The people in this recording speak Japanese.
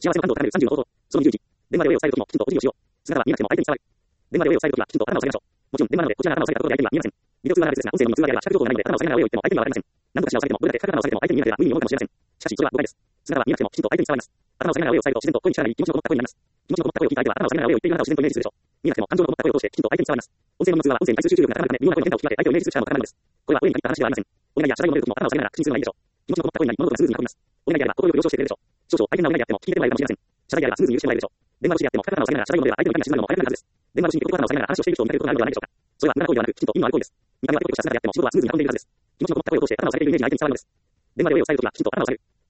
幸せの感度を高める30の方法。その21。電話で声を伝えるときもきちんとお辞儀をしよう。姿は見なくても相手に伝わる。電話で声を伝えるときはきちんと頭を下げましょう。もちろん電話なのでこちらが頭を下げたところで相手には見えません。ビデオ通話なら別ですが、音声のみの通話では視覚情報がないので頭を下げながら声を言っても相手にはわかりません。何度かしらを下げてもどれだけ深く頭を下げても相手に見えなければ無意味に思うかもしれません。しかしそれは誤解です。姿は見なくてもきちんと相手に伝わります。頭を下げながら声を伝えると自然と声に力が入り気持ちのこもった声になります。気持ちのこもった声を聞いた相手は頭を下げながら声を言っているあなたを自然とイメージするでしょう。見なくても感情のこもった声を通してきちんと相手に伝わります。音声の無通話は音声に対する集中力が高まるため、微妙な声の変化を聞き分け相手をイメージする力も高まるのです。声は声に限った話ではありません。お願いや謝罪を述べるときも頭を下げながら口にするのがいいでしょう。気持ちのこもった声になり物事がスムーズに運びます。お願いであれば心よく了承してくれるでしょう。少々相手のお願いであっても聞いてもらえるかもしれません。謝罪であればスムーズに許してもらえるでしょう。電話越しであっても深く頭を下げながら謝罪を述べれば相手の痛みが沈むのも早くなるはずです。電話越しに横から頭を下げながら話をしている人を見かけることがあるのではないでしょうか。それは無駄な行為ではなく、きちんと意味のある行為です。見た目はペコペコした姿であっても仕事はスムーズに運んでいるはずです。気持ちのこもった声を通して頭を下げるイメージに相手に伝わるのです。電話で声を伝えるときはきちんと頭を下げる。